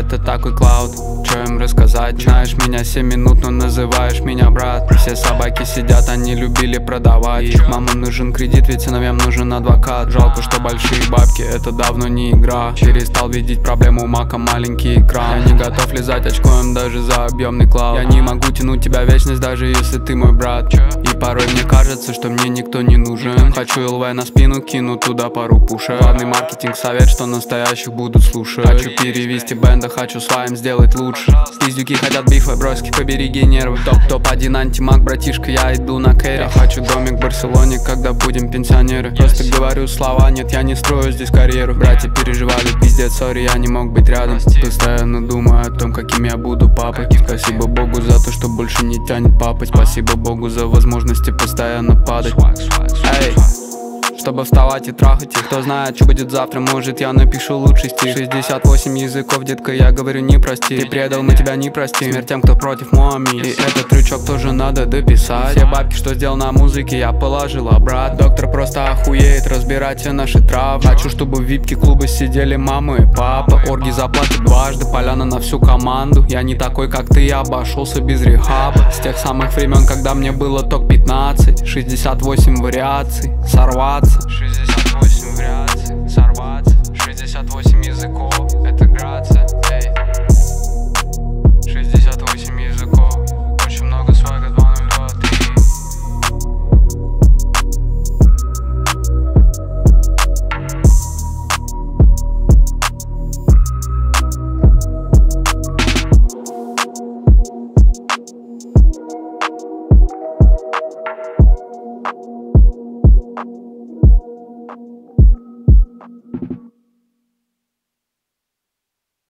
это такой клауд. Чё им рассказать? Знаешь меня 7 минут, но называешь меня брат. Все собаки сидят, они любили продавать. Их мамам нужен кредит, ведь сыновьям нужен адвокат. Жалко, что большие бабки, это давно не игра. Перестал видеть проблему, у мака маленький экран. Я не готов лизать очком даже за объемный клауд. Я не могу тянуть тебя вечность, даже если ты мой брат. И порой мне кажется, что мне никто не нужен. Хочу ЛВ на спину, кину туда пару пушек. Главный маркетинг совет, что настоящих будут слушать. Хочу перевести бенда, хочу своим сделать лучше. Пиздюки хотят бифа, броски, побереги нервы. Топ-1 антимаг, братишка, я иду на кэрри. Я хочу домик в Барселоне, когда будем пенсионеры. Просто говорю слова, нет, я не строю здесь карьеру. Братья переживали, пиздец, сори, я не мог быть рядом. Постоянно думаю о том, каким я буду папой. Спасибо Богу за то, что больше не тянет папать. Спасибо Богу за возможности постоянно падать. Эй, чтобы вставать и трахать их. Кто знает, что будет завтра, может я напишу лучший стих. 68 языков, детка, я говорю не прости. Ты предал, мы тебя не простим. Смерть тем, кто против Муами. И этот крючок тоже надо дописать. Все бабки, что сделал на музыке, я положил обратно. Доктор просто охуеет разбирать все наши травмы. Хочу, чтобы в випке клубы сидели мама и папа. Орги заплатят дважды, поляна на всю команду. Я не такой, как ты, я обошелся без рехаба. С тех самых времен, когда мне было ток 15. 68 вариаций, сорваться. 68 вариаций, сорваться. 68 языков, это грация, эй. 68 языков, очень много свага, 2023.